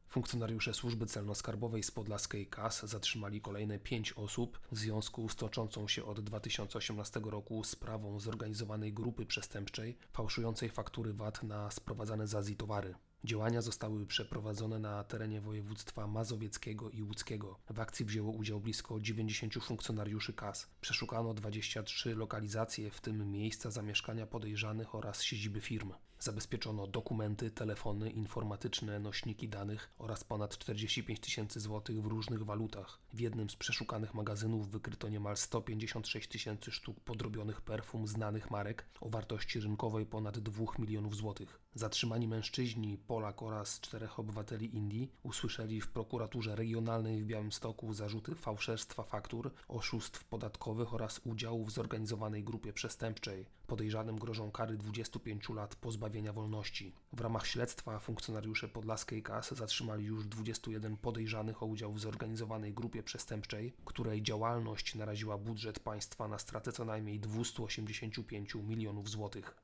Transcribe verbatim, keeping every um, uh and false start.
Funkcjonariusze Służby Celno-Skarbowej z podlaskiej K A S zatrzymali kolejne pięć osób w związku z toczącą się od dwa tysiące osiemnastego roku sprawą zorganizowanej grupy przestępczej fałszującej faktury V A T na sprowadzane z Azji towary. Działania zostały przeprowadzone na terenie województwa mazowieckiego i łódzkiego. W akcji wzięło udział blisko dziewięćdziesięciu funkcjonariuszy K A S. Przeszukano dwadzieścia trzy lokalizacje, w tym miejsca zamieszkania podejrzanych oraz siedziby firm. Zabezpieczono dokumenty, telefony informatyczne, nośniki danych oraz ponad czterdzieści pięć tysięcy złotych w różnych walutach. W jednym z przeszukanych magazynów wykryto niemal sto pięćdziesiąt sześć tysięcy sztuk podrobionych perfum znanych marek o wartości rynkowej ponad dwóch milionów złotych. Zatrzymani mężczyźni, Polak oraz czterech obywateli Indii, usłyszeli w prokuraturze regionalnej w Białymstoku zarzuty fałszerstwa faktur, oszustw podatkowych oraz udziału w zorganizowanej grupie przestępczej. Podejrzanym grożą kary dwudziestu pięciu lat pozbawienia wolności. W ramach śledztwa funkcjonariusze podlaskiej K A S zatrzymali już dwudziestu jeden podejrzanych o udział w zorganizowanej grupie przestępczej, której działalność naraziła budżet państwa na stratę co najmniej dwieście osiemdziesiąt pięć milionów złotych.